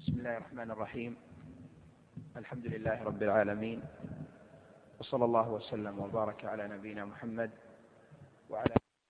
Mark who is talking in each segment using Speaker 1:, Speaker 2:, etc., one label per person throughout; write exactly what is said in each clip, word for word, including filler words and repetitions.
Speaker 1: بسم الله الرحمن الرحيم. الحمد لله رب العالمين، وصلى الله وسلم وبارك على نبينا محمد وعلى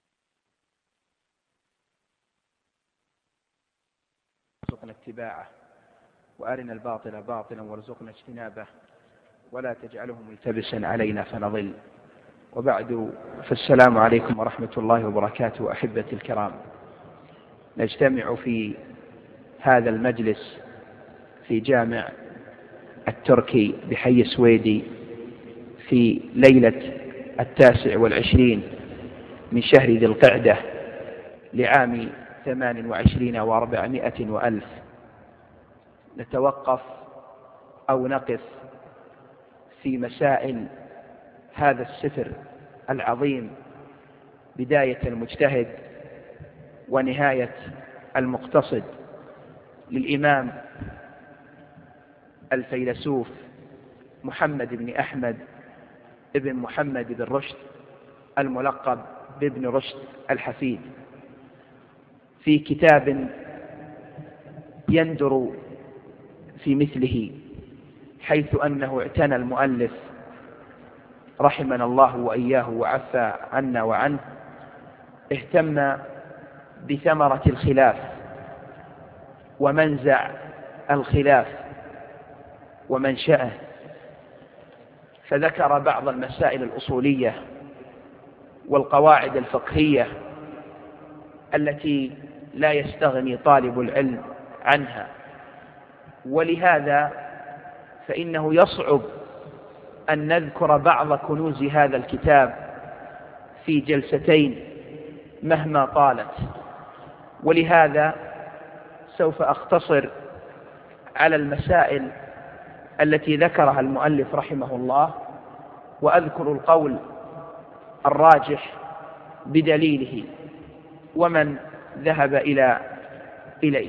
Speaker 1: وارزقنا اتباعه، وأرنا الباطل باطلا وارزقنا اجتنابه، ولا تجعله ملتبسا علينا فنضل. وبعد، فالسلام عليكم ورحمة الله وبركاته. أحبتي الكرام، نجتمع في هذا المجلس في جامع التركي بحي السويدي في ليلة التاسع والعشرين من شهر ذي القعدة لعام ثمان وعشرين وأربعمائة وألف، نتوقف أو نقف في مسائل هذا السفر العظيم، بداية المجتهد ونهاية المقتصد، للإمام الفيلسوف محمد بن أحمد ابن محمد بن رشد الملقب بابن رشد الحفيد، في كتاب يندر في مثله، حيث أنه اعتنى المؤلف رحمنا الله وإياه وعفى عنا وعنه، اهتم بثمرة الخلاف ومنزع الخلاف ومنشأه، فذكر بعض المسائل الأصولية والقواعد الفقهية التي لا يستغني طالب العلم عنها. ولهذا فإنه يصعب أن نذكر بعض كنوز هذا الكتاب في جلستين مهما طالت، ولهذا سوف أختصر على المسائل التي ذكرها المؤلف رحمه الله، وأذكر القول الراجح بدليله ومن ذهب إلى إليه.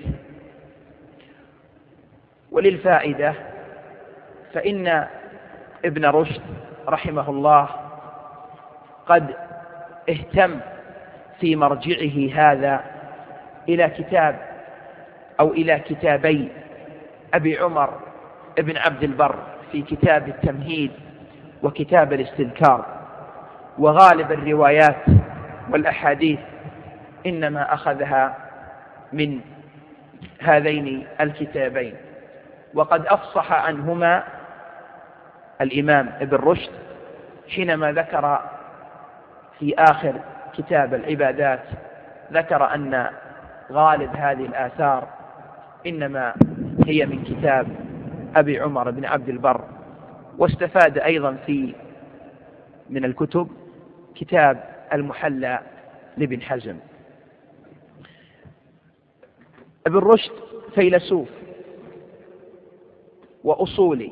Speaker 1: وللفائدة، فإن ابن رشد رحمه الله قد اهتم في مرجعه هذا إلى كتاب أو إلى كتابي أبي عمر ابن عبد البر، في كتاب التمهيد وكتاب الاستذكار. وغالب الروايات والأحاديث إنما أخذها من هذين الكتابين، وقد أفصح عنهما الإمام ابن رشد حينما ذكر في آخر كتاب العبادات، ذكر أن غالب هذه الآثار إنما هي من كتاب أبي عمر بن عبد البر. واستفاد أيضا في من الكتب كتاب المحلى لابن حزم. ابن رشد فيلسوف وأصولي،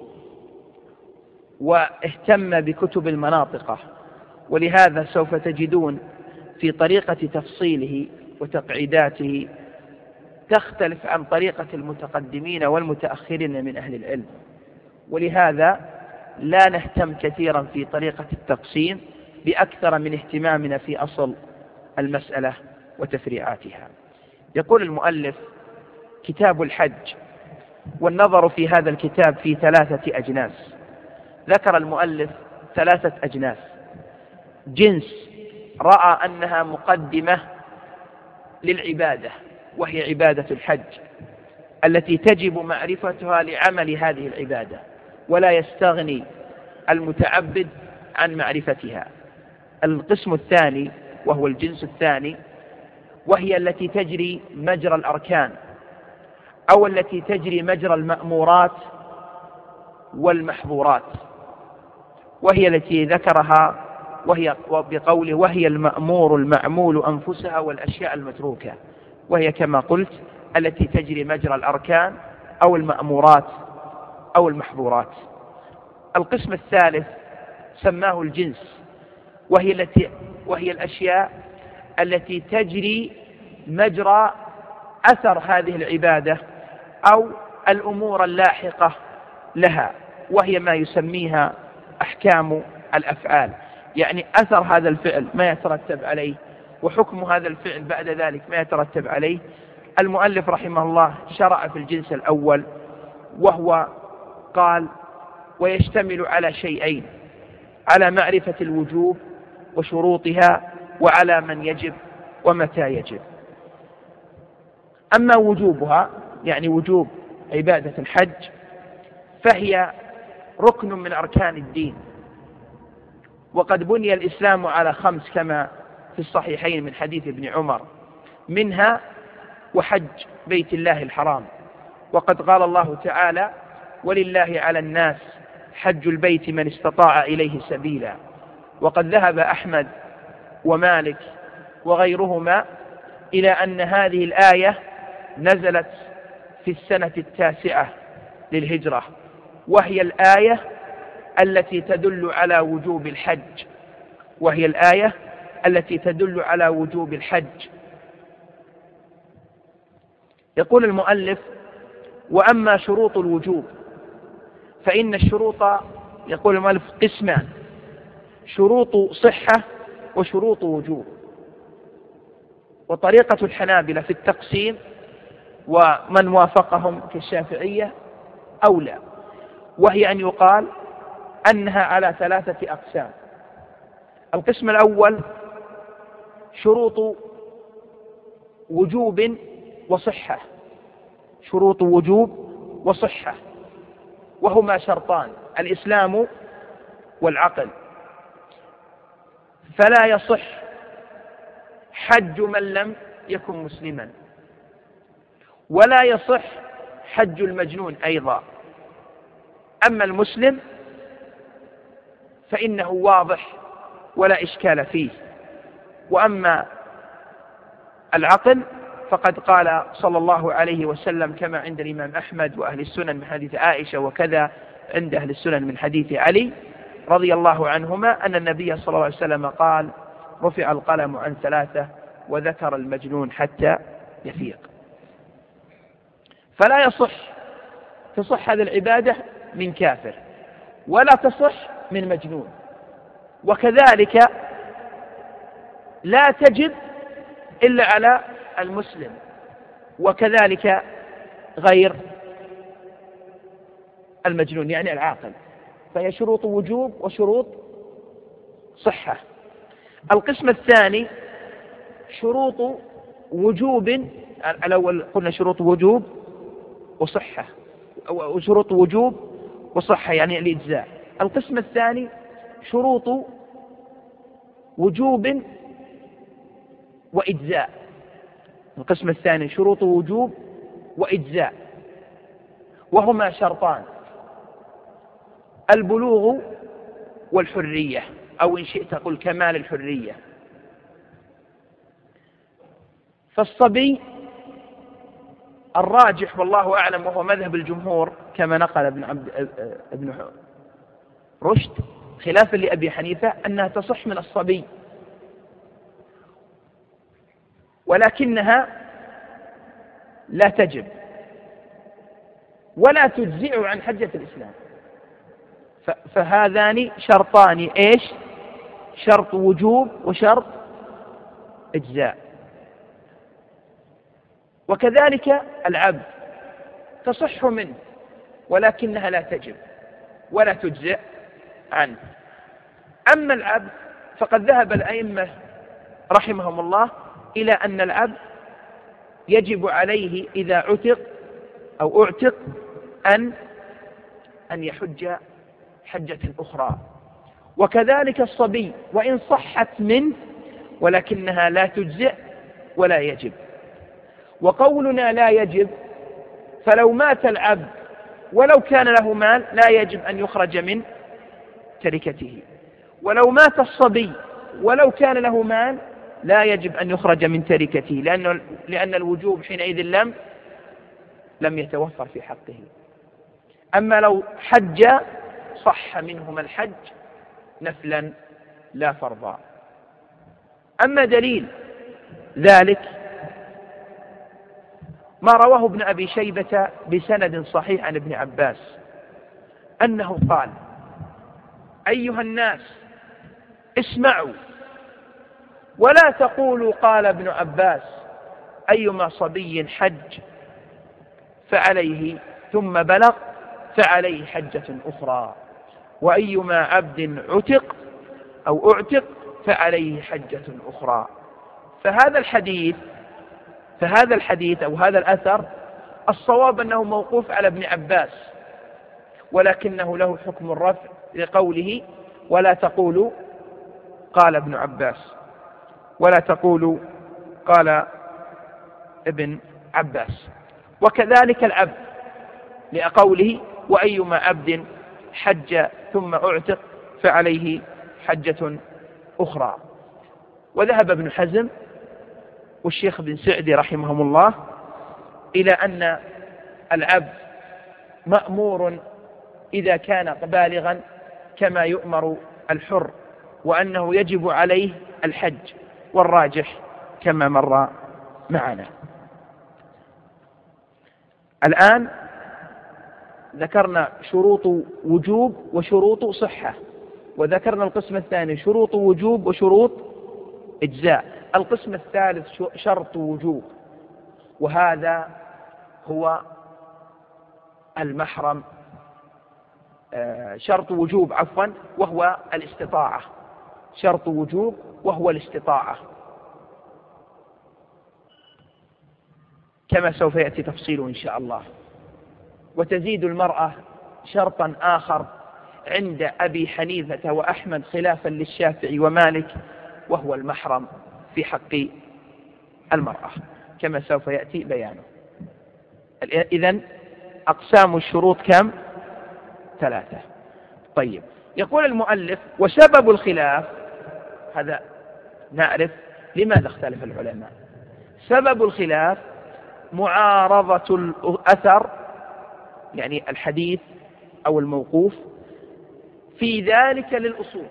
Speaker 1: واهتم بكتب المناطق، ولهذا سوف تجدون في طريقة تفصيله وتقعيداته تختلف عن طريقة المتقدمين والمتأخرين من أهل العلم. ولهذا لا نهتم كثيرا في طريقة التقسيم بأكثر من اهتمامنا في أصل المسألة وتفريعاتها. يقول المؤلف: كتاب الحج. والنظر في هذا الكتاب في ثلاثة أجناس. ذكر المؤلف ثلاثة أجناس: جنس رأى أنها مقدمة للعبادة، وهي عبادة الحج التي تجب معرفتها لعمل هذه العبادة، ولا يستغني المتعبد عن معرفتها. القسم الثاني وهو الجنس الثاني، وهي التي تجري مجرى الأركان، أو التي تجري مجرى المأمورات والمحظورات، وهي التي ذكرها وهي بقوله: وهي المأمور المعمول أنفسها والأشياء المتروكة، وهي كما قلت التي تجري مجرى الأركان أو المأمورات أو المحظورات. القسم الثالث سماه الجنس، وهي التي وهي الأشياء التي تجري مجرى أثر هذه العبادة أو الأمور اللاحقة لها، وهي ما يسميها أحكام الأفعال، يعني أثر هذا الفعل ما يترتب عليه، وحكم هذا الفعل بعد ذلك ما يترتب عليه. المؤلف رحمه الله شرع في الجنس الأول وهو قال ويشتمل على شيئين: على معرفة الوجوب وشروطها، وعلى من يجب ومتى يجب. أما وجوبها يعني وجوب عبادة الحج فهي ركن من أركان الدين، وقد بني الإسلام على خمس كما في الصحيحين من حديث ابن عمر، منها وحج بيت الله الحرام. وقد قال الله تعالى: ولله على الناس حج البيت من استطاع إليه سبيلا. وقد ذهب أحمد ومالك وغيرهما إلى أن هذه الآية نزلت في السنة التاسعة للهجرة، وهي الآية التي تدل على وجوب الحج وهي الآية التي تدل على وجوب الحج. يقول المؤلف: وأما شروط الوجوب فإن الشروط، يقول المؤلف، قسمان: شروط صحة وشروط وجوب. وطريقة الحنابلة في التقسيم ومن وافقهم كالشافعية أولى، وهي أن يقال أنها على ثلاثة أقسام. القسم الأول شروط وجوب وصحة، شروط وجوب وصحة، وهما شرطان: الإسلام والعقل. فلا يصح حج من لم يكن مسلما، ولا يصح حج المجنون أيضا. أما المسلم فإنه واضح ولا إشكال فيه، وأما العقل فقد قال صلى الله عليه وسلم كما عند الإمام أحمد وأهل السنن من حديث عائشة، وكذا عند أهل السنن من حديث علي رضي الله عنهما، أن النبي صلى الله عليه وسلم قال: رفع القلم عن ثلاثة، وذكر المجنون حتى يفيق. فلا يصح تصح هذه العبادة من كافر، ولا تصح من مجنون، وكذلك لا تجب إلا على المسلم، وكذلك غير المجنون يعني العاقل. فهي شروط وجوب وشروط صحة. القسم الثاني شروط وجوب، الأول قلنا شروط وجوب وصحة، وشروط وجوب وصحة يعني الإجزاء. القسم الثاني شروط وجوب وإجزاء. القسم الثاني شروط وجوب وإجزاء، وهما شرطان: البلوغ والحرية، أو إن شئت قل كمال الحرية. فالصبي الراجح والله أعلم وهو مذهب الجمهور كما نقل ابن عبد ابن رشد خلافا لأبي حنيفة أنها تصح من الصبي، ولكنها لا تجب ولا تجزئ عن حجة الإسلام. فهذان شرطان: إيش؟ شرط وجوب وشرط إجزاء. وكذلك العبد تصح منه ولكنها لا تجب ولا تجزئ عنه. أما العبد فقد ذهب الأئمة رحمهم الله إلى أن العبد يجب عليه إذا عتق أو أعتق أن أن يحج حجة أخرى. وكذلك الصبي وإن صحت منه ولكنها لا تجزئ ولا يجب. وقولنا لا يجب، فلو مات العبد ولو كان له مال لا يجب أن يخرج من تركته، ولو مات الصبي ولو كان له مال لا يجب أن يخرج من تركته، لأن لأن الوجوب حينئذ لم لم يتوفر في حقه. أما لو حج صح منهما الحج نفلا لا فرضا. أما دليل ذلك ما رواه ابن أبي شيبة بسند صحيح عن ابن عباس أنه قال: أيها الناس اسمعوا ولا تقولوا قال ابن عباس، أيما صبي حج فعليه ثم بلغ فعليه حجة أخرى، وأيما عبد عتق أو أعتق فعليه حجة أخرى. فهذا الحديث فهذا الحديث أو هذا الأثر الصواب أنه موقوف على ابن عباس، ولكنه له حكم الرفع لقوله ولا تقولوا قال ابن عباس، ولا تقولوا قال ابن عباس. وكذلك العبد لقوله وأيما عبد حج ثم أعتق فعليه حجة أخرى. وذهب ابن حزم والشيخ بن سعدي رحمهم الله إلى أن العبد مأمور إذا كان بالغا كما يؤمر الحر، وأنه يجب عليه الحج، والراجح كما مر معنا. الآن ذكرنا شروط وجوب وشروط صحة، وذكرنا القسم الثاني شروط وجوب وشروط إجزاء. القسم الثالث شرط وجوب، وهذا هو المحرم، شرط وجوب عفوا وهو الاستطاعة، شرط وجوب وهو الاستطاعة، كما سوف يأتي تفصيله إن شاء الله. وتزيد المرأة شرطا آخر عند أبي حنيفة وأحمد خلافا للشافعي ومالك، وهو المحرم في حق المرأة، كما سوف يأتي بيانه. إذن أقسام الشروط كم؟ ثلاثة. طيب، يقول المؤلف وسبب الخلاف، هذا نعرف لماذا اختلف العلماء. سبب الخلاف معارضة الأثر، يعني الحديث أو الموقوف، في ذلك للأصول.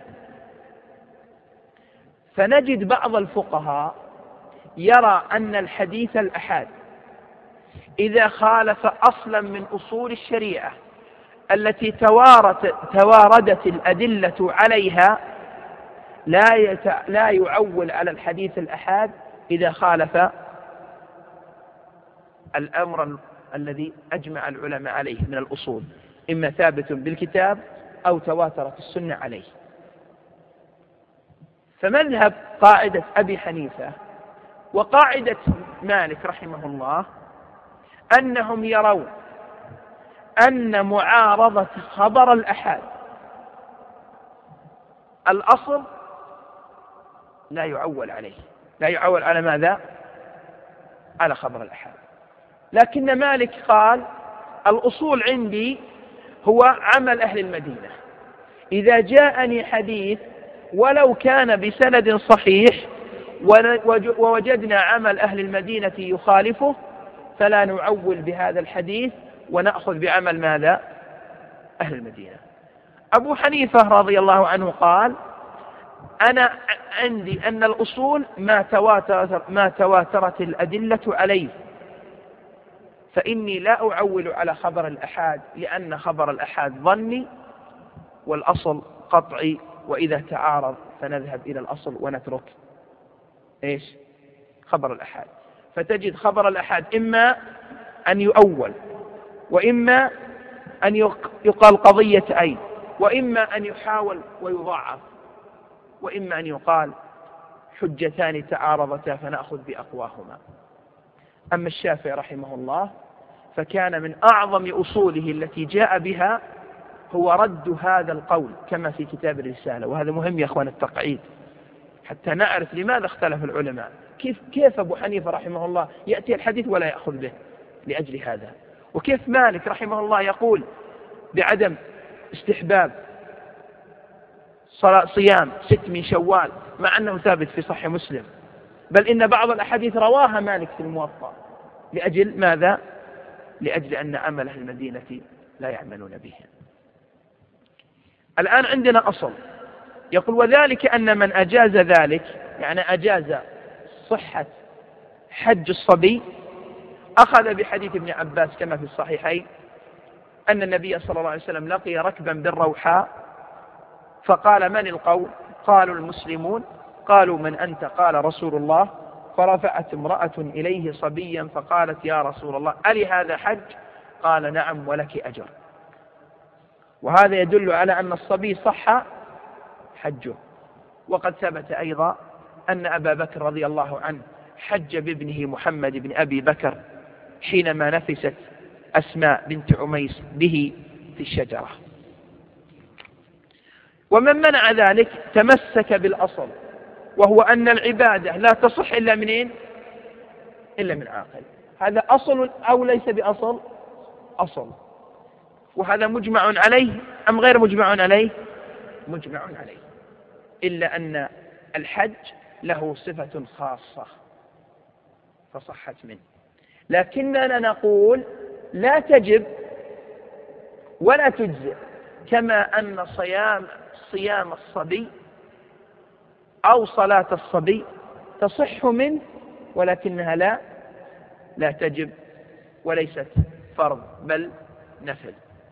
Speaker 1: فنجد بعض الفقهاء يرى أن الحديث الأحاد إذا خالف أصلا من أصول الشريعة التي تواردت الأدلة عليها لا يتع... لا يعول على الحديث الأحاد إذا خالف الأمر الذي أجمع العلماء عليه من الأصول، إما ثابت بالكتاب أو تواترت السنة عليه. فمذهب قاعدة أبي حنيفة وقاعدة مالك رحمه الله أنهم يرون أن معارضة خبر الأحاد الأصل لا يعول عليه، لا يعول على ماذا؟ على خبر الأحاد. لكن مالك قال الأصول عندي هو عمل أهل المدينة، إذا جاءني حديث ولو كان بسند صحيح ووجدنا عمل أهل المدينة يخالفه فلا نعول بهذا الحديث ونأخذ بعمل ماذا؟ أهل المدينة. أبو حنيفة رضي الله عنه قال أنا عندي أن الأصول ما تواترت, ما تواترت الأدلة عليه، فإني لا أعول على خبر الأحاد، لأن خبر الأحاد ظني والأصل قطعي، وإذا تعارض فنذهب إلى الأصل ونترك إيش؟ خبر الأحاد. فتجد خبر الأحاد إما أن يؤول، وإما أن يقال قضية أين، وإما أن يحاول ويضعف، وإما أن يقال حجتان تعارضتا فنأخذ بأقواهما. أما الشافعي رحمه الله فكان من أعظم أصوله التي جاء بها هو رد هذا القول كما في كتاب الرسالة. وهذا مهم يا أخوان التقعيد حتى نعرف لماذا اختلف العلماء. كيف كيف أبو حنيفة رحمه الله يأتي الحديث ولا يأخذ به لأجل هذا، وكيف مالك رحمه الله يقول بعدم استحباب صيام ست من شوال مع أنه ثابت في صحيح مسلم، بل إن بعض الأحاديث رواها مالك في الموطأ. لأجل ماذا؟ لأجل أن عمل أهل المدينة لا يعملون به. الآن عندنا أصل يقول وذلك أن من أجاز ذلك، يعني أجاز صحة حج الصبي، أخذ بحديث ابن عباس كما في الصحيحين أن النبي صلى الله عليه وسلم لقي ركبا بالروحاء فقال من القوم؟ قالوا المسلمون. قالوا من أنت؟ قال رسول الله. فرفعت امرأة إليه صبيا فقالت يا رسول الله ألي هذا حج؟ قال نعم ولك أجر. وهذا يدل على أن الصبي صح حجه. وقد ثبت أيضا أن أبا بكر رضي الله عنه حج بابنه محمد بن أبي بكر حينما نفست أسماء بنت عميس به في الشجرة. ومن منع ذلك تمسك بالأصل، وهو أن العبادة لا تصح إلا منين؟ إلا من عاقل. هذا أصل أو ليس بأصل؟ أصل. وهذا مجمع عليه أم غير مجمع عليه؟ مجمع عليه، إلا أن الحج له صفة خاصة فصحت منه. لكننا نقول لا تجب ولا تجزئ، كما أن صيام صيام الصبي أو صلاة الصبي تصح منه ولكنها لا لا تجب وليست فرض بل نفل.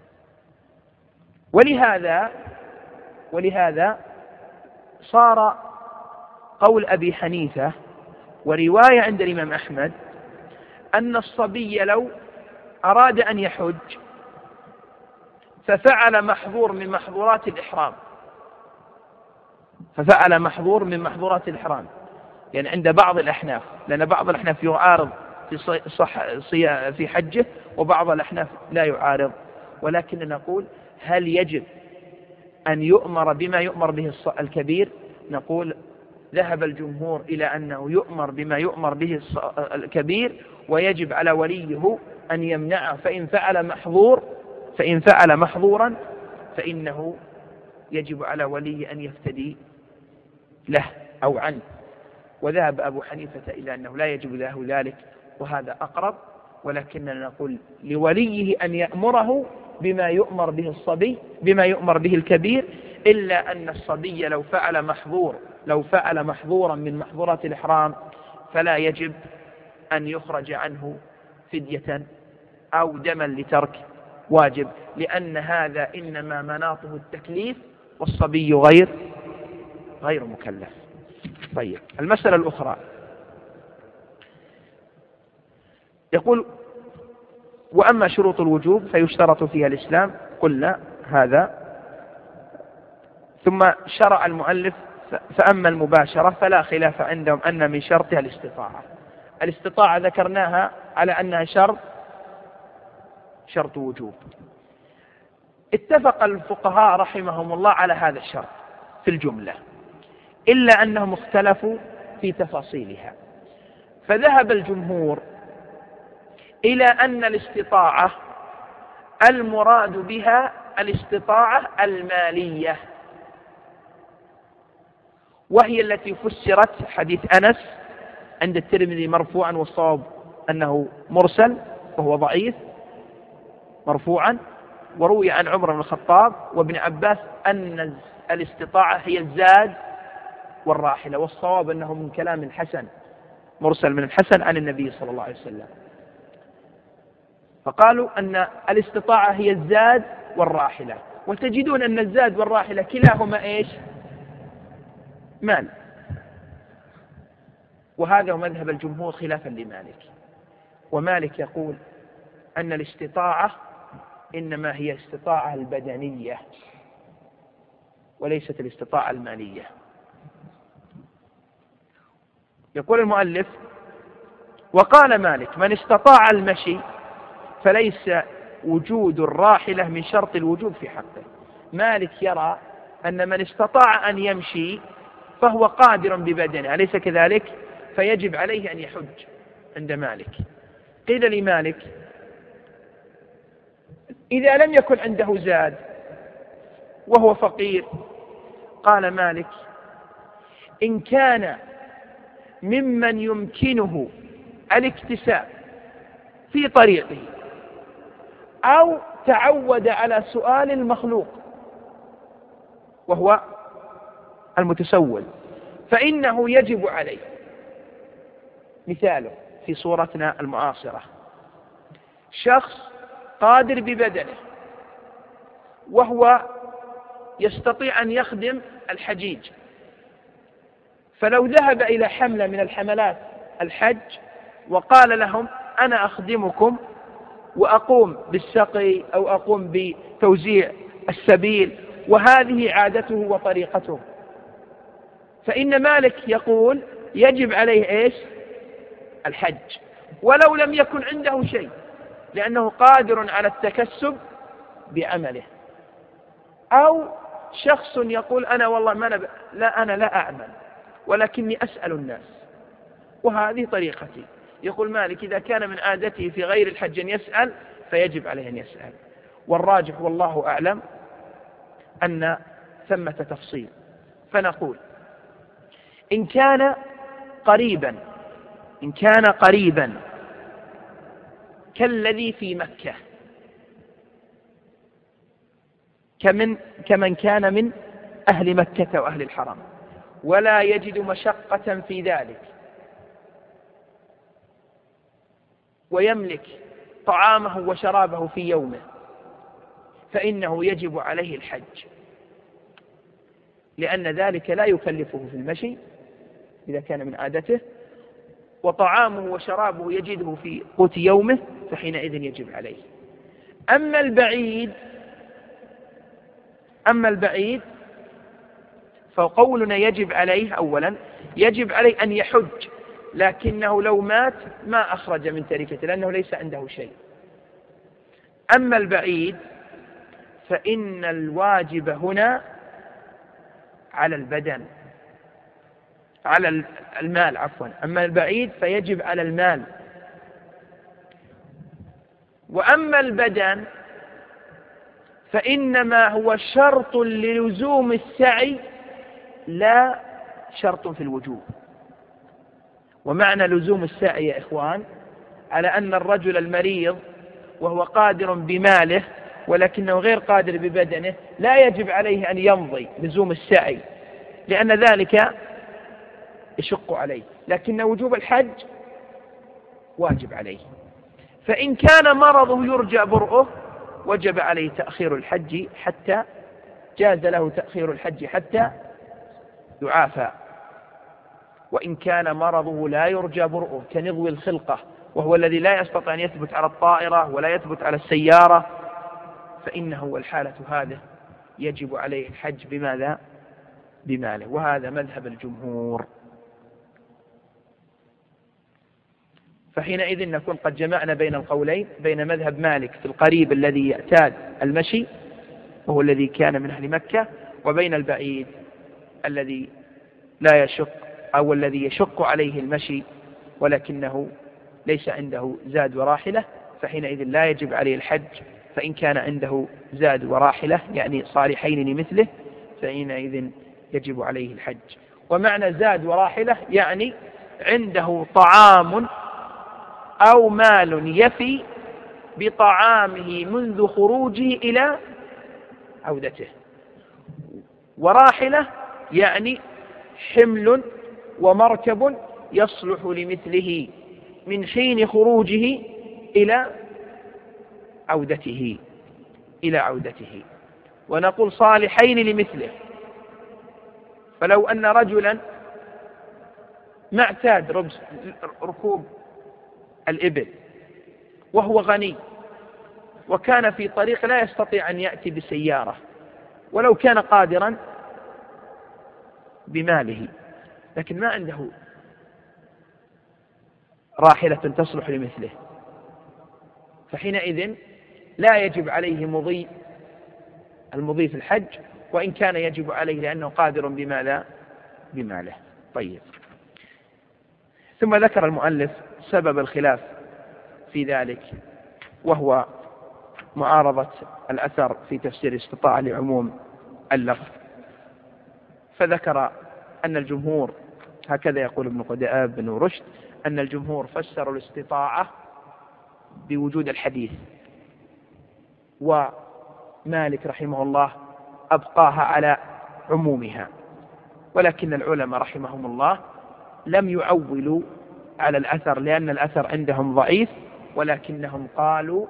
Speaker 1: ولهذا ولهذا صار قول أبي حنيفة ورواية عند الإمام أحمد أن الصبي لو أراد أن يحج ففعل محظور من محظورات الإحرام ففعل محظور من محظورات الإحرام يعني عند بعض الأحناف، لأن بعض الأحناف يعارض في صح في حجه وبعض الأحناف لا يعارض. ولكن نقول هل يجب أن يؤمر بما يؤمر به الكبير؟ نقول ذهب الجمهور إلى أنه يؤمر بما يؤمر به الكبير، ويجب على وليه أن يمنعه، فإن فعل محظور فإن فعل محظورا فإنه يجب على ولي أن يفتدي له أو عنه. وذهب أبو حنيفة إلى أنه لا يجب له ذلك، وهذا أقرب. ولكننا نقول لوليه أن يأمره بما يؤمر به الصبي بما يؤمر به الكبير، إلا أن الصبي لو فعل محظور لو فعل محظورا من محظورات الإحرام فلا يجب أن يخرج عنه فدية أو دما لترك واجب، لأن هذا إنما مناطه التكليف والصبي غير غير مكلف. طيب، المسألة الأخرى يقول: وأما شروط الوجوب فيشترط فيها الإسلام. قلنا هذا. ثم شرع المؤلف: فأما المباشرة فلا خلاف عندهم أن من شرطها الاستطاعة. الاستطاعة ذكرناها على أنها شرط شرط وجوب. اتفق الفقهاء رحمهم الله على هذا الشرط في الجملة، إلا أنهم اختلفوا في تفاصيلها. فذهب الجمهور إلى أن الاستطاعة المراد بها الاستطاعة المالية، وهي التي فسرت حديث أنس عند الترمذي مرفوعا، والصواب أنه مرسل وهو ضعيف مرفوعا. وروي عن عمر بن الخطاب وابن عباس أن الاستطاعة هي الزاد والراحلة، والصواب أنه من كلام الحسن مرسل من الحسن عن النبي صلى الله عليه وسلم. فقالوا أن الاستطاعة هي الزاد والراحلة، وتجدون أن الزاد والراحلة كلاهما إيش؟ مال. وهذا هو مذهب الجمهور خلافا لمالك. ومالك يقول أن الاستطاعة إنما هي الاستطاعة البدنية وليست الاستطاعة المالية. يقول المؤلف: وقال مالك: من استطاع المشي فليس وجود الراحلة من شرط الوجوب في حقه. مالك يرى أن من استطاع أن يمشي فهو قادر ببدنه، أليس كذلك؟ فيجب عليه أن يحج عند مالك. قيل لمالك: إذا لم يكن عنده زاد وهو فقير؟ قال مالك: إن كان ممن يمكنه الاكتساب في طريقه أو تعود على سؤال المخلوق وهو المتسول فإنه يجب عليه. مثاله في صورتنا المعاصرة: شخص قادر ببدنه وهو يستطيع أن يخدم الحجيج، فلو ذهب إلى حملة من الحملات الحج وقال لهم: أنا أخدمكم وأقوم بالسقي أو أقوم بتوزيع السبيل، وهذه عادته وطريقته. فإن مالك يقول يجب عليه إيش؟ الحج ولو لم يكن عنده شيء، لأنه قادر على التكسب بعمله. أو شخص يقول أنا والله ما أنا ب... لا أنا لا أعمل ولكني أسأل الناس، وهذه طريقتي. يقول مالك إذا كان من عادته في غير الحج أن يسأل فيجب عليه أن يسأل. والراجح والله أعلم أن ثمة تفصيل. فنقول إن كان قريبا إن كان قريبا كالذي في مكة، كمن, كمن كان من أهل مكة وأهل الحرم، ولا يجد مشقة في ذلك، ويملك طعامه وشرابه في يومه، فإنه يجب عليه الحج، لأن ذلك لا يكلفه في المشي إذا كان من عادته، وطعامه وشرابه يجده في قوت يومه، فحينئذ يجب عليه. أما البعيد أما البعيد فقولنا يجب عليه أولا يجب عليه أن يحج، لكنه لو مات ما أخرج من تركته لأنه ليس عنده شيء. أما البعيد فإن الواجب هنا على البدن على المال عفوا أما البعيد فيجب على المال. وأما البدن فإنما هو شرط للزوم السعي لا شرط في الوجوب. ومعنى لزوم السعي يا إخوان على أن الرجل المريض وهو قادر بماله ولكنه غير قادر ببدنه لا يجب عليه أن يمضي لزوم السعي، لأن ذلك يشق عليه، لكن وجوب الحج واجب عليه. فإن كان مرضه يرجى برؤه وجب عليه تأخير الحج حتى جاز له تأخير الحج حتى يعافى. وإن كان مرضه لا يرجى برؤه كنضو الخلقة وهو الذي لا يستطيع أن يثبت على الطائرة ولا يثبت على السيارة، فإنه والحالة هذه يجب عليه الحج بماذا؟ بماله. وهذا مذهب الجمهور. فحينئذ نكون قد جمعنا بين القولين، بين مذهب مالك في القريب الذي يعتاد المشي وهو الذي كان من أهل مكة، وبين البعيد الذي لا يشق أو الذي يشق عليه المشي ولكنه ليس عنده زاد وراحلة، فحينئذ لا يجب عليه الحج. فإن كان عنده زاد وراحلة يعني صالحين لمثله فحينئذ يجب عليه الحج. ومعنى زاد وراحلة يعني عنده طعام أو مال يفي بطعامه منذ خروجه إلى عودته. وراحلة يعني حمل ومركب يصلح لمثله من حين خروجه إلى عودته إلى عودته ونقول صالحين لمثله. فلو أن رجلا ما اعتاد ركوب الإبل وهو غني وكان في طريق لا يستطيع أن يأتي بسيارة ولو كان قادرا بماله، لكن ما عنده راحلة تصلح لمثله، فحينئذ لا يجب عليه مضي المضي في الحج، وإن كان يجب عليه لأنه قادر بماذا؟ بماله. طيب، ثم ذكر المؤلف سبب الخلاف في ذلك، وهو معارضة الأثر في تفسير الاستطاعة لعموم اللفظ. فذكر أن الجمهور، هكذا يقول ابن قدامة بن رشد، أن الجمهور فسروا الاستطاعة بوجود الحديث، ومالك رحمه الله أبقاها على عمومها، ولكن العلماء رحمهم الله لم يعولوا على الأثر لأن الأثر عندهم ضعيف، ولكنهم قالوا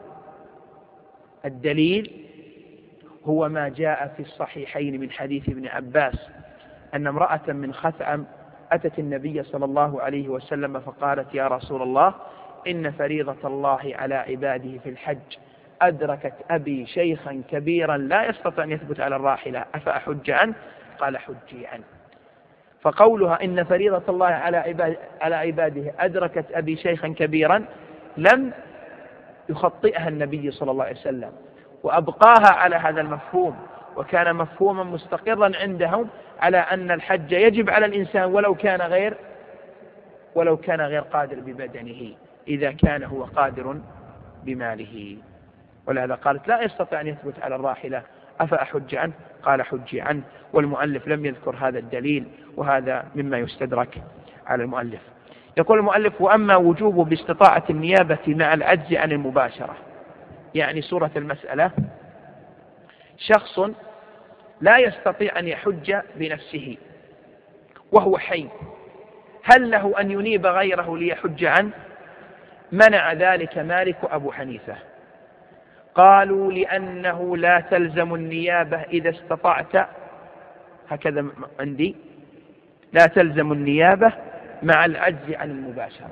Speaker 1: الدليل هو ما جاء في الصحيحين من حديث ابن عباس أن امرأة من خثعم أتت النبي صلى الله عليه وسلم فقالت: يا رسول الله، إن فريضة الله على عباده في الحج أدركت أبي شيخا كبيرا لا يستطيع أن يثبت على الراحلة أفأحج عنه؟ قال حجي عنه. فقولها إن فريضة الله على عباد على عباده أدركت أبي شيخا كبيرا لم يخطئها النبي صلى الله عليه وسلم، وأبقاها على هذا المفهوم، وكان مفهوما مستقرا عندهم على أن الحج يجب على الإنسان ولو كان غير ولو كان غير قادر ببدنه، إذا كان هو قادر بماله. ولهذا قالت لا يستطيع أن يثبت على الراحلة أفأحج عنه؟ قال حجي عنه. والمؤلف لم يذكر هذا الدليل، وهذا مما يستدرك على المؤلف. يقول المؤلف: وأما وجوب باستطاعة النيابة مع العجز عن المباشرة، يعني صورة المسألة شخص لا يستطيع أن يحج بنفسه وهو حي، هل له أن ينيب غيره ليحج عنه؟ منع ذلك مالك وأبو حنيفة. قالوا لأنه لا تلزم النيابة إذا استطعت، هكذا عندي، لا تلزم النيابة مع العجز عن المباشرة.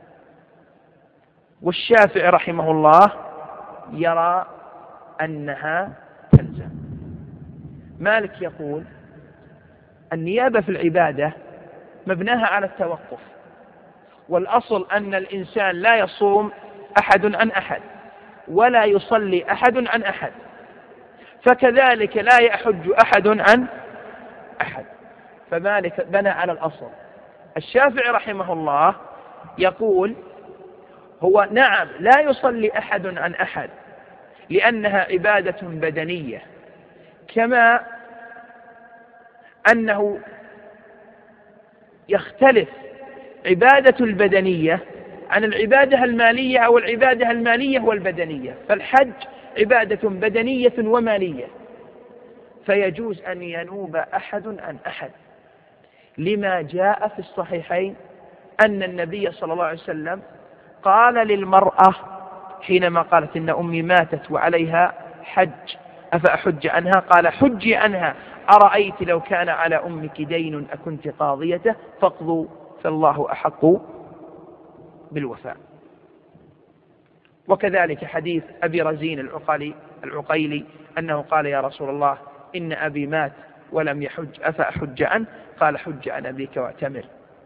Speaker 1: والشافعي رحمه الله يرى أنها تلزم. مالك يقول النيابة في العبادة مبناها على التوقف، والأصل أن الإنسان لا يصوم أحد عن أحد ولا يصلي أحد عن أحد، فكذلك لا يحج أحد عن أحد، فمالك بنى على الأصل. الشافعي رحمه الله يقول هو نعم لا يصلي أحد عن أحد لأنها عبادة بدنية، كما أنه يختلف عبادة البدنية عن العبادة المالية أو العبادة المالية والبدنية، فالحج عبادة بدنية ومالية، فيجوز أن ينوب أحد عن أحد، لما جاء في الصحيحين أن النبي صلى الله عليه وسلم قال للمرأة حينما قالت إن أمي ماتت وعليها حج أفأحج عنها؟ قال حجي عنها، أرأيت لو كان على أمك دين أكنت قاضيته فاقضوا فالله أحق بالوفاء. وكذلك حديث أبي رزين العقيلي العقيلي أنه قال يا رسول الله إن أبي مات ولم يحج أفأحج عنه؟ قال حج عن أبيك واعتمر.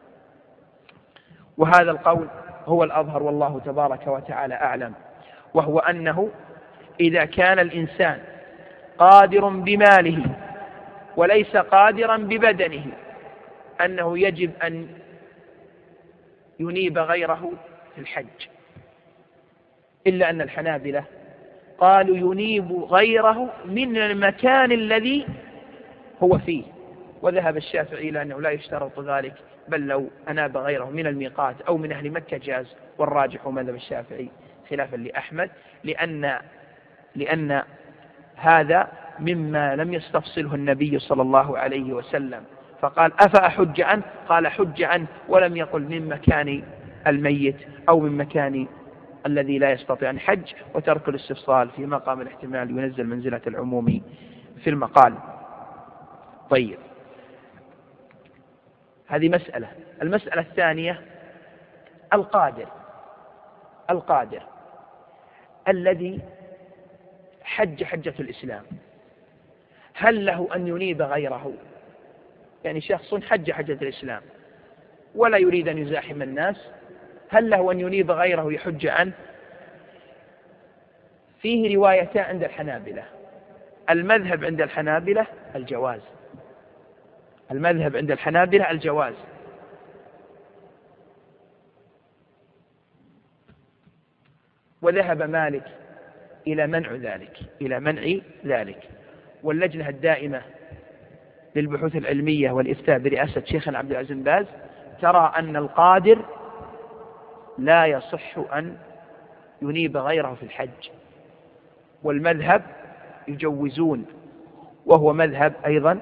Speaker 1: وهذا القول هو الأظهر والله تبارك وتعالى أعلم، وهو أنه إذا كان الإنسان قادر بماله وليس قادرا ببدنه أنه يجب أن ينيب غيره في الحج، إلا أن الحنابلة قالوا ينيب غيره من المكان الذي هو فيه، وذهب الشافعي إلى أنه لا يشترط ذلك، بل لو أناب غيره من الميقات أو من أهل مكة جاز، والراجح مذهب الشافعي خلافا لأحمد، لأن لأن هذا مما لم يستفصله النبي صلى الله عليه وسلم، فقال أفأحج عنه؟ قال حج عنه، ولم يقل من مكان الميت أو من مكان الذي لا يستطيع أن حج. وترك الاستفصال في مقام الاحتمال ينزل منزلة العموم في المقال. طيب، هذه مسألة. المسألة الثانية القادر القادر الذي حج حجة الإسلام، هل له أن ينيب غيره؟ يعني شخص حج حجة الإسلام ولا يريد أن يزاحم الناس، هل له أن ينيب غيره يحج عنه؟ فيه روايتان عند الحنابلة. المذهب عند الحنابلة الجواز المذهب عند الحنابلة الجواز وذهب مالك إلى منع ذلك إلى منع ذلك واللجنة الدائمة للبحوث العلمية والإفتاء برئاسة شيخنا عبد العزيز بن باز ترى أن القادر لا يصح أن ينيب غيره في الحج، والمذهب يجوزون، وهو مذهب أيضا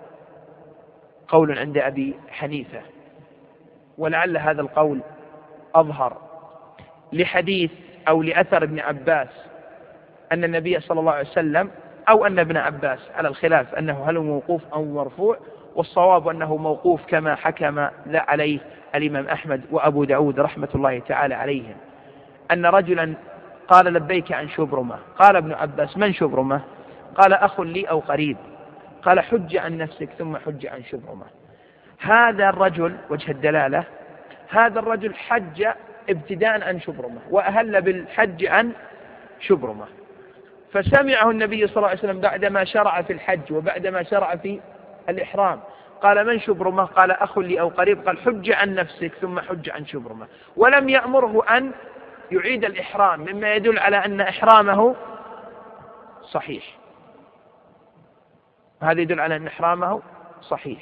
Speaker 1: قول عند أبي حنيفة، ولعل هذا القول أظهر لحديث أو لأثر ابن عباس أن النبي صلى الله عليه وسلم أو أن ابن عباس على الخلاف أنه هل موقوف أو مرفوع، والصواب أنه موقوف كما حكم ذا عليه الإمام أحمد وأبو داود رحمة الله تعالى عليهم، أن رجلا قال لبيك عن شبرمة. قال ابن عباس من شبرمة؟ قال أخ لي أو قريب. قال حج عن نفسك ثم حج عن شبرمة. هذا الرجل وجه الدلالة، هذا الرجل حج ابتداء عن شبرمة وأهل بالحج عن شبرمة، فسمعه النبي صلى الله عليه وسلم بعدما شرع في الحج وبعدما شرع في الإحرام. قال من شبرمة؟ قال أخ لي أو قريب. قال حج عن نفسك ثم حج عن شبرمة، ولم يأمره أن يعيد الإحرام، مما يدل على أن إحرامه صحيح. هذا يدل على أن إحرامه صحيح.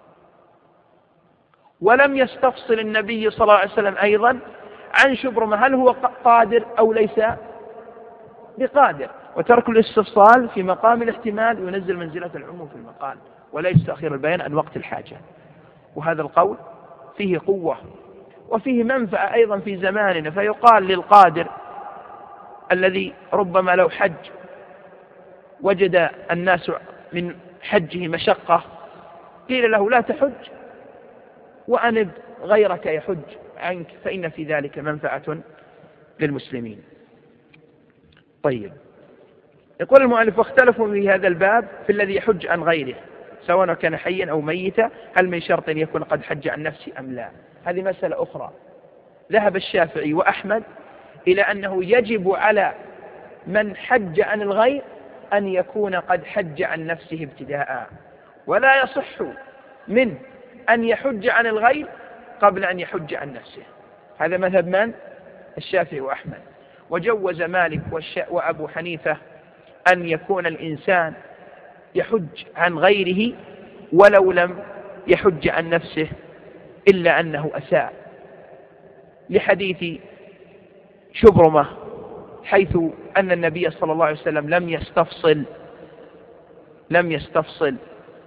Speaker 1: ولم يستفصل النبي صلى الله عليه وسلم أيضا عن شبرمة هل هو قادر أو ليس بقادر، وترك الاستفصال في مقام الاحتمال ينزل منزلة العموم في المقال ولا يستأخر البيان عن وقت الحاجة. وهذا القول فيه قوة وفيه منفعة أيضا في زماننا، فيقال للقادر الذي ربما لو حج وجد الناس من حجه مشقة قيل له لا تحج وأنب غيرك يحج عنك، فإن في ذلك منفعة للمسلمين. طيب، يقول المؤلف واختلفوا في هذا الباب في الذي يحج عن غيره سواء كان حيا أو ميتا، هل من شرط يكون قد حج عن نفسه أم لا؟ هذه مسألة أخرى. ذهب الشافعي وأحمد إلى أنه يجب على من حج عن الغير أن يكون قد حج عن نفسه ابتداء، ولا يصح من أن يحج عن الغير قبل أن يحج عن نفسه. هذا مذهب من؟ الشافعي وأحمد. وجوز مالك وأبو حنيفة أن يكون الإنسان يحج عن غيره ولو لم يحج عن نفسه إلا أنه أساء، لحديث شبرمة حيث أن النبي صلى الله عليه وسلم لم يستفصل لم يستفصل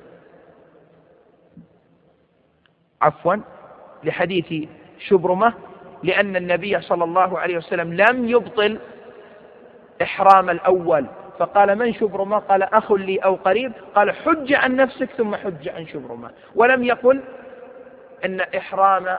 Speaker 1: عفوا لحديث شبرمة لأن النبي صلى الله عليه وسلم لم يبطل إحرام الأول، فقال من شبرمة؟ قال أخ لي أو قريب. قال حج عن نفسك ثم حج عن شبرمة، ولم يقل أن إحرام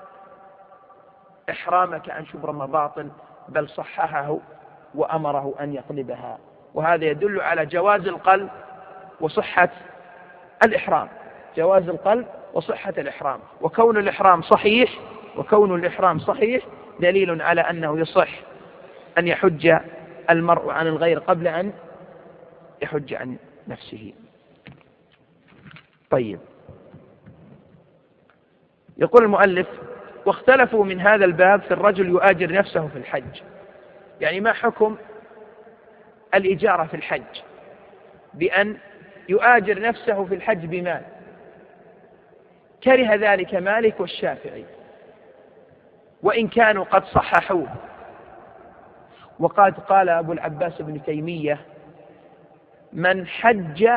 Speaker 1: إحرامك عن شبرمة باطل، بل صححه وأمره أن يقلبها. وهذا يدل على جواز القلب وصحة الإحرام، جواز القلب وصحة الإحرام. وكون الإحرام صحيح وكون الإحرام صحيح دليل على أنه يصح أن يحج المرء عن الغير قبل أن يحج عن نفسه. طيب، يقول المؤلف واختلفوا من هذا الباب في الرجل يؤاجر نفسه في الحج، يعني ما حكم الإجارة في الحج بأن يؤاجر نفسه في الحج بمال؟ كره ذلك مالك والشافعي وإن كانوا قد صححوه. وقد قال أبو العباس بن تيمية من حج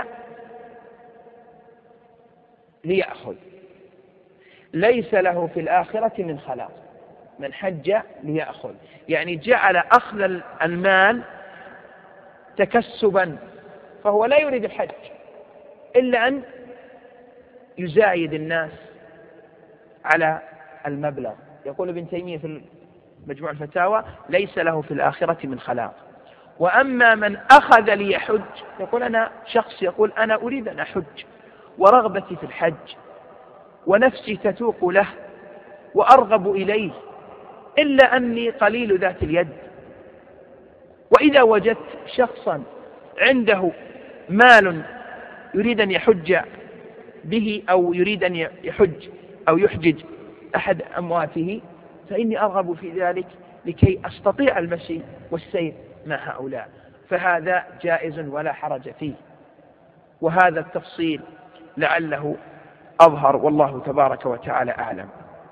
Speaker 1: ليأخذ ليس له في الآخرة من خلاق. من حج ليأخذ يعني جعل أخذ المال تكسبا، فهو لا يريد الحج إلا أن يزايد الناس على المبلغ. يقول ابن تيمية في مجموع الفتاوى ليس له في الآخرة من خلاق. وأما من أخذ ليحج يقول أنا شخص يقول أنا أريد أن أحج ورغبتي في الحج ونفسي تتوق له وأرغب إليه، إلا أني قليل ذات اليد، وإذا وجدت شخصا عنده مال يريد أن يحج به أو يريد أن يحج أو يحجج أحد أمواته فإني أرغب في ذلك لكي أستطيع المشي والسير مع هؤلاء، فهذا جائز ولا حرج فيه. وهذا التفصيل لعله أظهر والله تبارك وتعالى أعلم.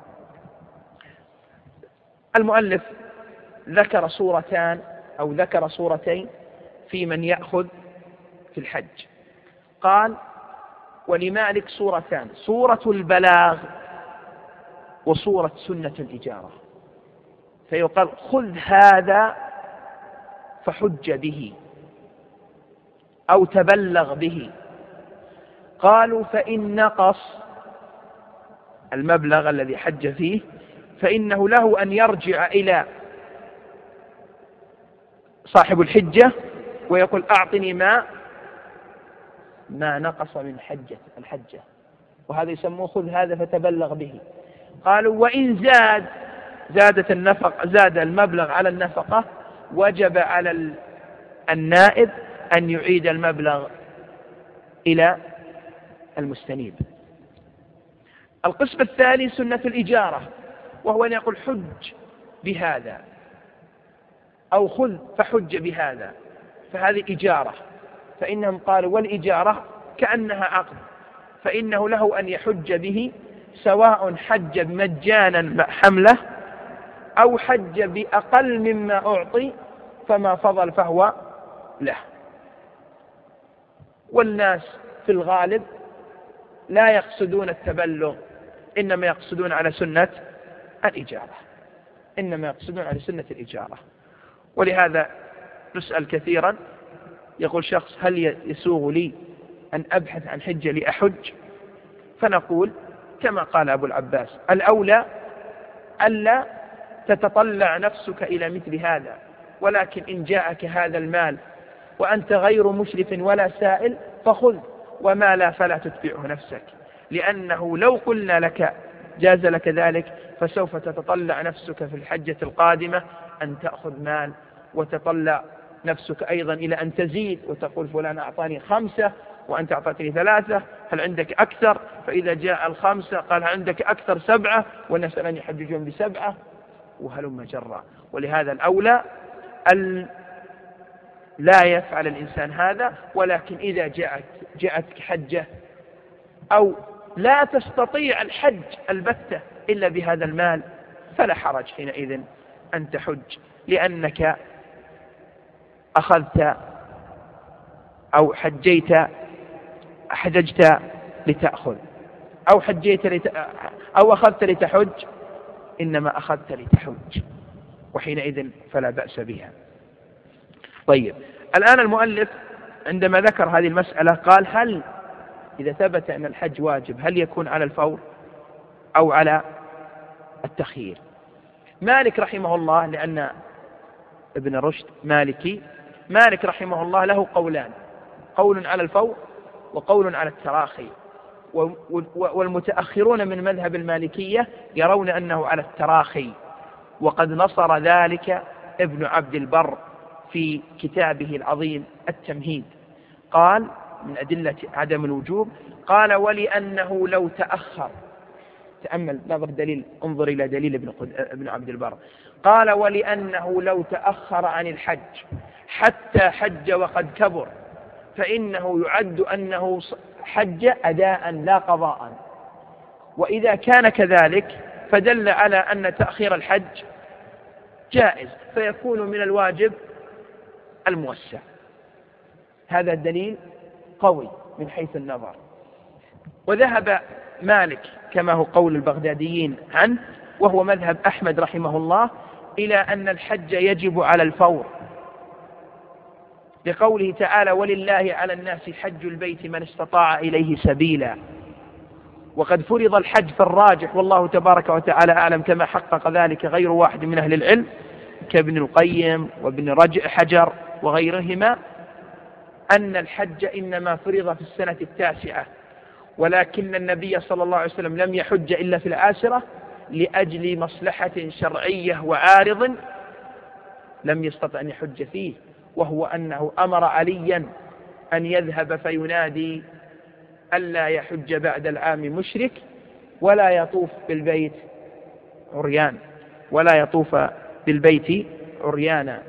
Speaker 1: المؤلف ذكر صورتان أو ذكر صورتين في من يأخذ في الحج. قال ولمالك صورتان، صورة البلاغ وصورة سنة الإجارة، فيقال خذ هذا فحج به أو تبلغ به. قالوا فإن نقص المبلغ الذي حج فيه فإنه له أن يرجع إلى صاحب الحجة ويقول أعطني ما ما نقص من حجة الحجة، وهذا يسموه خذ هذا فتبلغ به. قالوا وإن زاد زادت النفق زاد المبلغ على النفقة وجب على النائب أن يعيد المبلغ إلى المستنيب. القسم الثاني سنة الإجارة، وهو أن يقول حج بهذا أو خذ فحج بهذا، فهذه إجارة، فإنهم قالوا والإجارة كأنها عقد، فإنه له أن يحج به سواء حج مجانا حمله أو حج بأقل مما أعطي، فما فضل فهو له. والناس في الغالب لا يقصدون التبلغ، إنما يقصدون على سنة الإجارة إنما يقصدون على سنة الإجارة. ولهذا نسأل كثيرا، يقول شخص هل يسوغ لي أن أبحث عن حجة لأحج؟ فنقول كما قال أبو العباس الأولى ألا تتطلع نفسك إلى مثل هذا، ولكن إن جاءك هذا المال وأنت غير مشرف ولا سائل فخذ، وما لا فلا تتبعه نفسك، لأنه لو قلنا لك جاز لك ذلك فسوف تتطلع نفسك في الحجة القادمة أن تأخذ مال، وتطلع نفسك أيضا إلى أن تزيد وتقول فلان أعطاني خمسة وأنت أعطتني ثلاثة، هل عندك أكثر؟ فإذا جاء الخمسة قال عندك أكثر سبعة، والناس الآن يحججون بسبعة وهلم جرا. ولهذا الأولى أن لا يفعل الإنسان هذا، ولكن إذا جاءت جاءتك حجة أو لا تستطيع الحج البتة إلا بهذا المال فلا حرج حينئذ أن تحج، لأنك أخذت أو حجيت حججت لتأخذ أو حجيت لت... أو أخذت لتحج، إنما أخذت لتحج، وحينئذ فلا بأس بها. طيب، الآن المؤلف عندما ذكر هذه المسألة قال هل إذا ثبت أن الحج واجب هل يكون على الفور أو على التخيير؟ مالك رحمه الله، لأن ابن رشد مالكي، مالك رحمه الله له قولان، قول على الفور وقول على التراخي، والمتأخرون من مذهب المالكية يرون أنه على التراخي، وقد نصر ذلك ابن عبد البر في كتابه العظيم التمهيد، قال من أدلة عدم الوجوب، قال ولأنه لو تأخر، تأمل نظر دليل، انظر إلى دليل ابن, ابن عبد البر، قال ولأنه لو تأخر عن الحج حتى حج وقد كبر فإنه يعد أنه حج أداء لا قضاء، وإذا كان كذلك فدل على أن تأخير الحج جائز، فيكون من الواجب الموسع. هذا الدليل قوي من حيث النظر. وذهب مالك كما هو قول البغداديين عنه، وهو مذهب أحمد رحمه الله، إلى أن الحج يجب على الفور، لقوله تعالى ولله على الناس حج البيت من استطاع إليه سبيلا، وقد فرض الحج في الراجح والله تبارك وتعالى أعلم، كما حقق ذلك غير واحد من أهل العلم كابن القيم وابن رجع حجر وغيرهما، أن الحج إنما فرض في السنة التاسعة، ولكن النبي صلى الله عليه وسلم لم يحج إلا في العاشرة لأجل مصلحة شرعية وعارض لم يستطع أن يحج فيه، وهو أنه أمر عليا أن يذهب فينادي ألا يحج بعد العام مشرك ولا يطوف بالبيت عريان ولا يطوف بالبيت عريانا.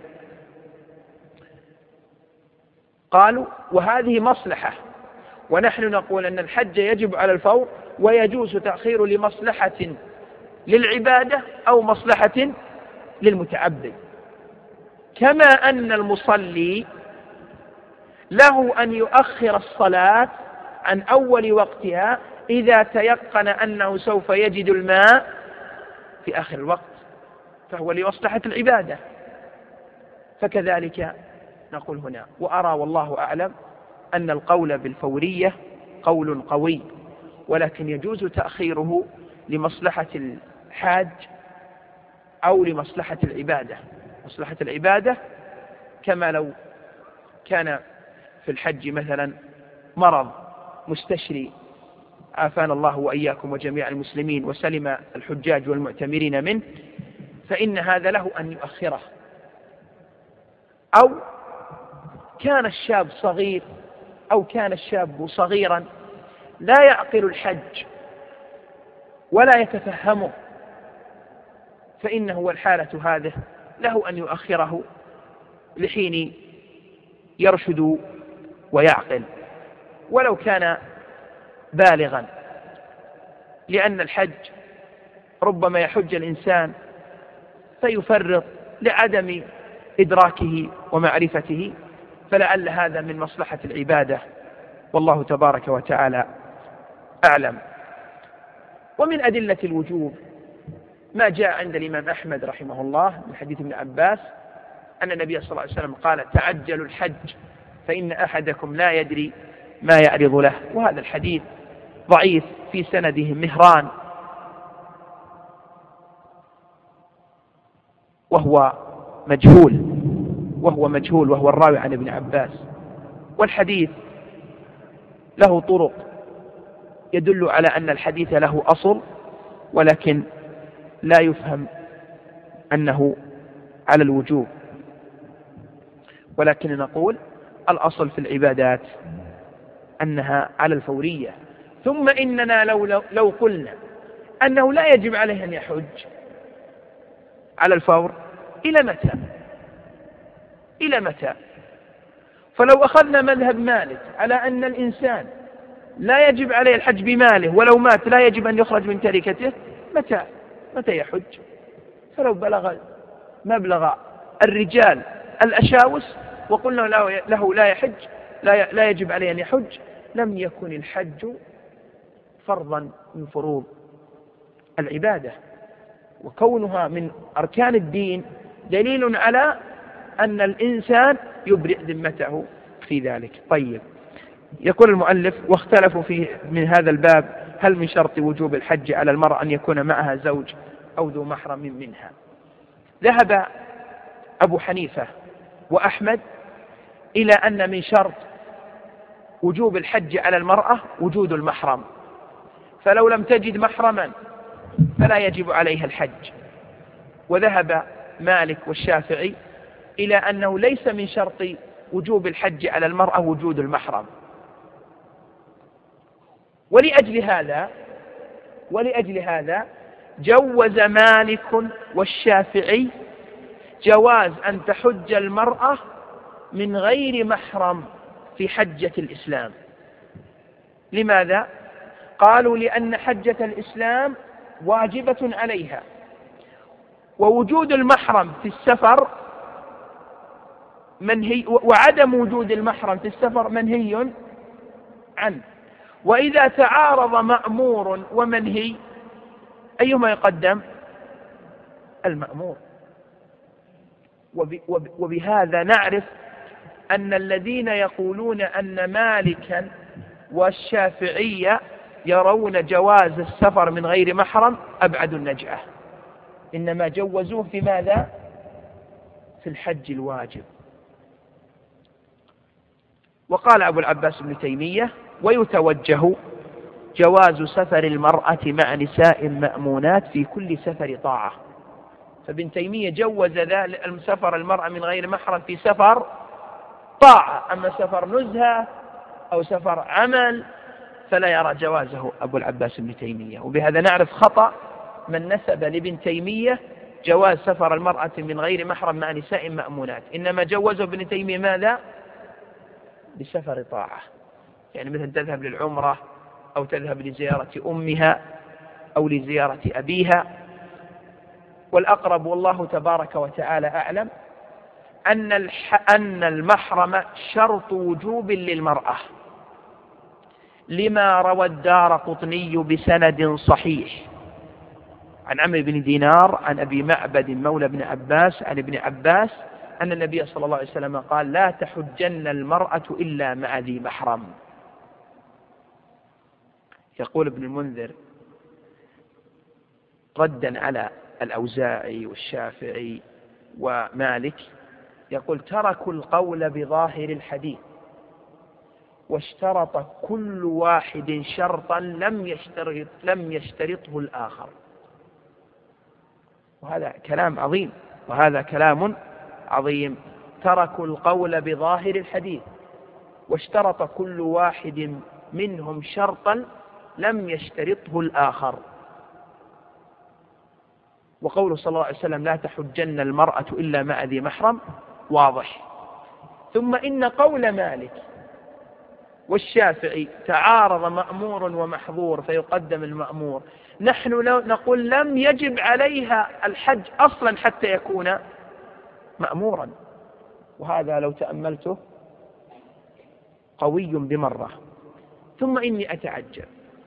Speaker 1: قالوا وهذه مصلحة، ونحن نقول أن الحج يجب على الفور، ويجوز تأخير لمصلحة للعبادة أو مصلحة للمتعبد، كما أن المصلي له أن يؤخر الصلاة عن أول وقتها إذا تيقن أنه سوف يجد الماء في آخر الوقت، فهو لمصلحة العبادة. فكذلك نقول هنا، وأرى والله أعلم أن القول بالفورية قول قوي، ولكن يجوز تأخيره لمصلحة الحاج أو لمصلحة العبادة. مصلحة العبادة كما لو كان في الحج مثلا مرض مستشري عافانا الله وإياكم وجميع المسلمين وسلم الحجاج والمعتمرين منه، فإن هذا له أن يؤخره. أو كان الشاب صغير أو كان الشاب صغيرا لا يعقل الحج ولا يتفهمه، فإنه والحالة هذه له أن يؤخره لحين يرشد ويعقل، ولو كان بالغا، لأن الحج ربما يحج الإنسان فيفرط لعدم إدراكه ومعرفته، فلعل هذا من مصلحة العبادة، والله تبارك وتعالى أعلم. ومن أدلة الوجوب ما جاء عند الإمام أحمد رحمه الله من حديث ابن عباس أن النبي صلى الله عليه وسلم قال: تعجلوا الحج فإن أحدكم لا يدري ما يعرض له. وهذا الحديث ضعيف، في سنده مهران وهو مجهول وهو مجهول وهو الراوي عن ابن عباس، والحديث له طرق يدل على أن الحديث له أصل، ولكن لا يفهم أنه على الوجوب، ولكن نقول الأصل في العبادات أنها على الفورية. ثم إننا لو, لو, لو قلنا أنه لا يجب عليه أن يحج على الفور، إلى متى؟ إلى متى؟ فلو أخذنا مذهب مالك على أن الإنسان لا يجب عليه الحج بماله، ولو مات لا يجب أن يخرج من تركته، متى متى يحج؟ فلو بلغ مبلغ الرجال الأشاوس وقلنا له لا يحج لا يجب عليه أن يحج، لم يكن الحج فرضا من فروض العبادة، وكونها من أركان الدين دليل على أن الإنسان يبرئ ذمته في ذلك. طيب، يقول المؤلف: واختلفوا في من هذا الباب هل من شرط وجوب الحج على المرأة أن يكون معها زوج أو ذو محرم منها. ذهب أبو حنيفة وأحمد إلى أن من شرط وجوب الحج على المرأة وجود المحرم، فلو لم تجد محرما فلا يجب عليها الحج. وذهب مالك والشافعي إلى أنه ليس من شرط وجوب الحج على المرأة وجود المحرم. ولأجل هذا ولأجل هذا جوز مالك والشافعي جواز أن تحج المرأة من غير محرم في حجة الإسلام. لماذا؟ قالوا: لأن حجة الإسلام واجبة عليها، ووجود المحرم في السفر منهي، وعدم وجود المحرم في السفر منهي عنه. وإذا تعارض مأمور ومنهي أيهما يقدم؟ المأمور. وبهذا نعرف أن الذين يقولون أن مالكا والشافعية يرون جواز السفر من غير محرم أبعد النجعة، إنما جوزوه في ماذا؟ في الحج الواجب. وقال أبو العباس ابن تيمية: ويتوجه جواز سفر المرأة مع نساء مأمونات في كل سفر طاعة. فابن تيمية جوز ذلك سفر المرأة من غير محرم في سفر طاعة، أما سفر نزهة أو سفر عمل فلا يرى جوازه أبو العباس ابن تيمية. وبهذا نعرف خطأ من نسب لابن تيمية جواز سفر المرأة من غير محرم مع نساء مأمونات، إنما جوزه ابن تيمية ماذا؟ بسفر طاعة، يعني مثل تذهب للعمرة أو تذهب لزيارة أمها أو لزيارة أبيها. والأقرب والله تبارك وتعالى أعلم أن أن المحرم شرط وجوب للمرأة، لما روى الدارقطني بسند صحيح عن عمرو بن دينار عن أبي معبد مولى بن عباس عن ابن عباس أن النبي صلى الله عليه وسلم قال: لا تحجن المرأة إلا مع ذي محرم. يقول ابن المنذر ردا على الأوزاعي والشافعي ومالك يقول تركوا القول بظاهر الحديث واشترط كل واحد شرطا لم يشترط لم يشترطه الآخر. وهذا كلام عظيم، وهذا كلام عظيم. تركوا القول بظاهر الحديث واشترط كل واحد منهم شرطا لم يشترطه الآخر. وقول صلى الله عليه وسلم لا تحجن المرأة إلا مع ذي محرم واضح. ثم إن قول مالك والشافعي تعارض مأمور ومحظور فيقدم المأمور، نحن لو نقول لم يجب عليها الحج أصلا حتى يكون مأمورا. وهذا لو تأملته قوي بمرة. ثم إني أتعجب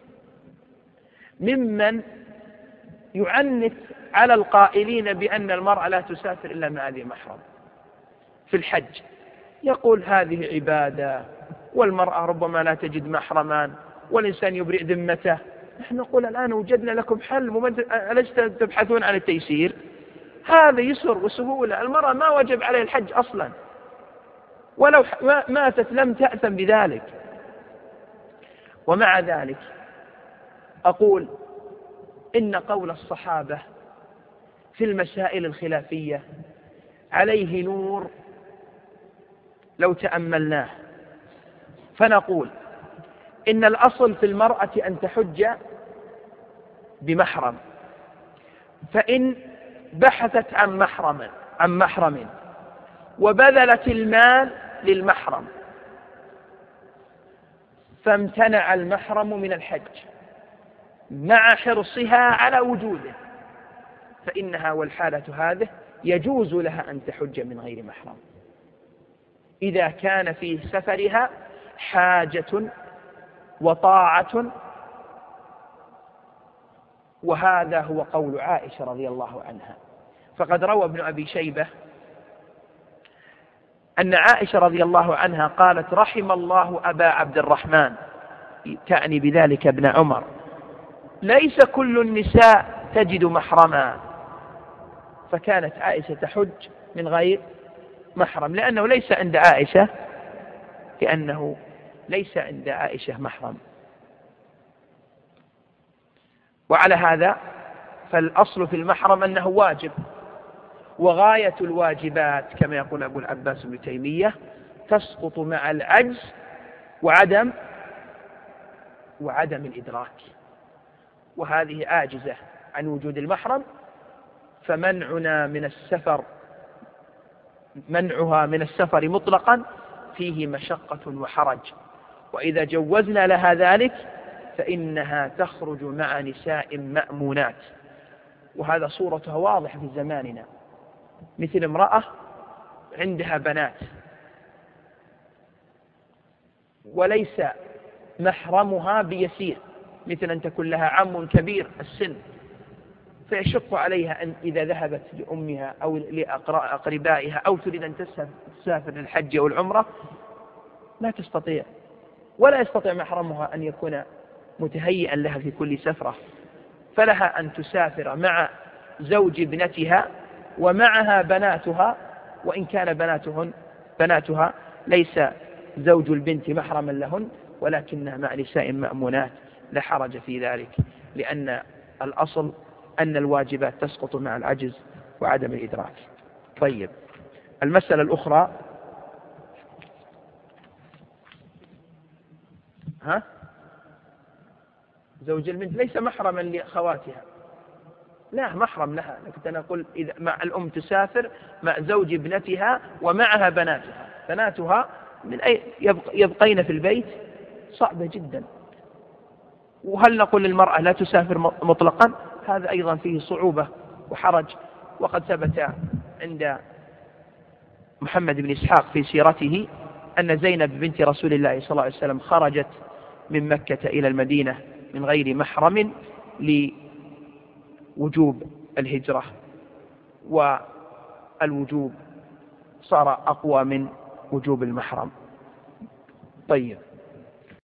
Speaker 1: ممن يعنف على القائلين بأن المرأة لا تسافر إلا مع ذي محرم في الحج، يقول هذه عبادة والمرأة ربما لا تجد محرما والإنسان يبرئ ذمته. نحن نقول الآن وجدنا لكم حل، ألست تبحثون عن التيسير؟ هذا يسر وسهولة. المرأة ما وجب عليه الحج أصلا، ولو ماتت لم تأثم بذلك. ومع ذلك أقول إن قول الصحابة في المسائل الخلافية عليه نور لو تأملناه، فنقول إن الأصل في المرأة أن تحج بمحرم، فإن بحثت عن محرم عن محرم وبذلت المال للمحرم فامتنع المحرم من الحج مع حرصها على وجوده، فإنها والحالة هذه يجوز لها أن تحج من غير محرم إذا كان في سفرها حاجة وطاعة. وهذا هو قول عائشة رضي الله عنها. فقد روى ابن أبي شيبة أن عائشة رضي الله عنها قالت رحم الله أبا عبد الرحمن، تعني بذلك ابن عمر، ليس كل النساء تجد محرما. فكانت عائشة تحج من غير محرم لأنه ليس عند عائشة لأنه ليس عند عائشة محرم. وعلى هذا فالأصل في المحرم أنه واجب، وغاية الواجبات كما يقول أبو العباس بن تيمية تسقط مع العجز وعدم وعدم الإدراك، وهذه عاجزة عن وجود المحرم، فمنعنا من السفر منعها من السفر مطلقا فيه مشقة وحرج. وإذا جوزنا لها ذلك فإنها تخرج مع نساء مأمونات، وهذا صورتها واضحة في زماننا، مثل امرأة عندها بنات وليس محرمها بيسير، مثل أن تكون لها عم كبير السن فيشق عليها أن إذا ذهبت لأمها أو لأقربائها أو تريد أن تسافر للحج أو العمرة لا تستطيع، ولا يستطيع محرمها أن يكون متهيئا لها في كل سفرة، فلها أن تسافر مع زوج ابنتها ومعها بناتها، وإن كان بناتهن بناتها ليس زوج البنت محرما لهن ولكنها مع نساء مأمونات، لا حرج في ذلك، لأن الأصل أن الواجبات تسقط مع العجز وعدم الإدراك. طيب، المسألة الأخرى ها زوج البنت ليس محرما لأخواتها، لا محرم لها، لكن أنا أقول إذا مع الأم تسافر مع زوج ابنتها ومعها بناتها، بناتها من أي يبقين في البيت صعبة جدا. وهل نقول للمرأة لا تسافر مطلقا؟ هذا أيضا فيه صعوبة وحرج. وقد ثبت عند محمد بن إسحاق في سيرته أن زينب بنت رسول الله صلى الله عليه وسلم خرجت من مكة إلى المدينة من غير محرم لوجوب الهجرة، والوجوب صار أقوى من وجوب المحرم. طيب،